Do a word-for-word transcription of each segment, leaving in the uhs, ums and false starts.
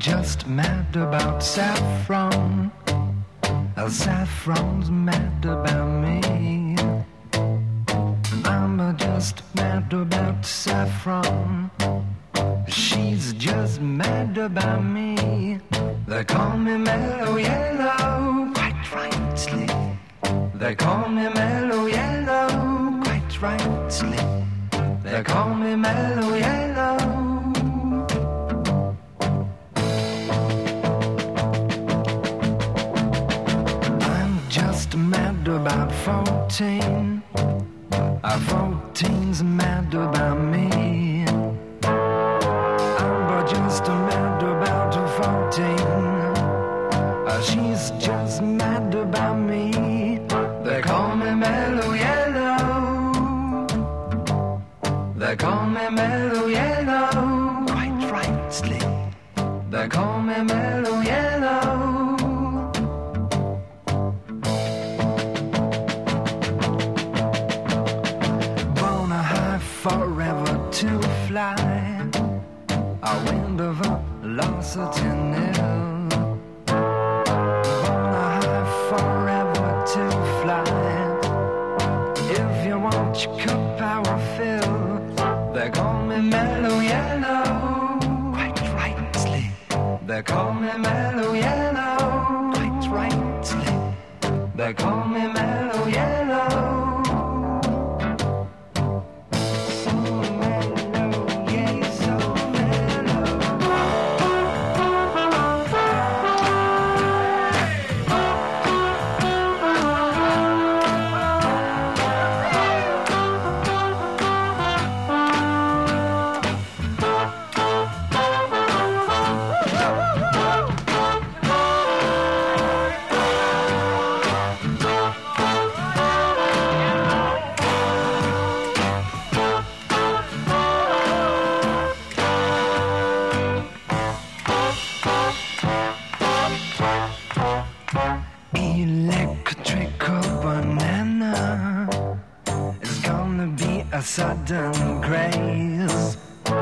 just mad about saffron. Uh, saffron's mad about me. I'm uh, just mad about saffron. She's just mad about me. They call me Mellow Yellow, quite rightly. They call me Mellow Yellow, quite rightly. They call me Mellow Yellow. I'm just mad about fourteen. Uh, fourteen's mad about me. I'm just mad about fourteen. Uh, she's just mad about me. They call me Mellow Yellow. They call me Mellow Yellow, quite rightly. They call me Mellow Yellow. Forever to fly, a wind of velocity nil. Born high forever to fly. If you want your cup, I will fill. They call me Mellow Yellow, quite rightly. They call me Mellow Yellow, quite rightly. They call me Mellow Yellow. A sudden grace.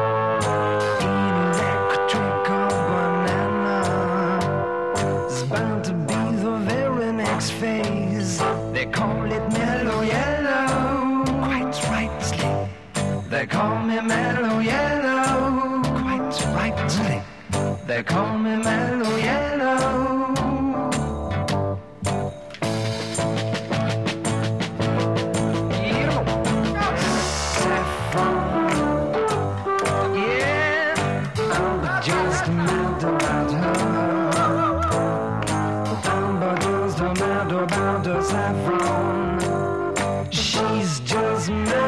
Electrical banana is bound to be the very next phase. They call it Mellow Yellow, quite rightly. They call me Mellow Yellow, quite rightly. They call me Mellow Yellow. About the saffron, she's just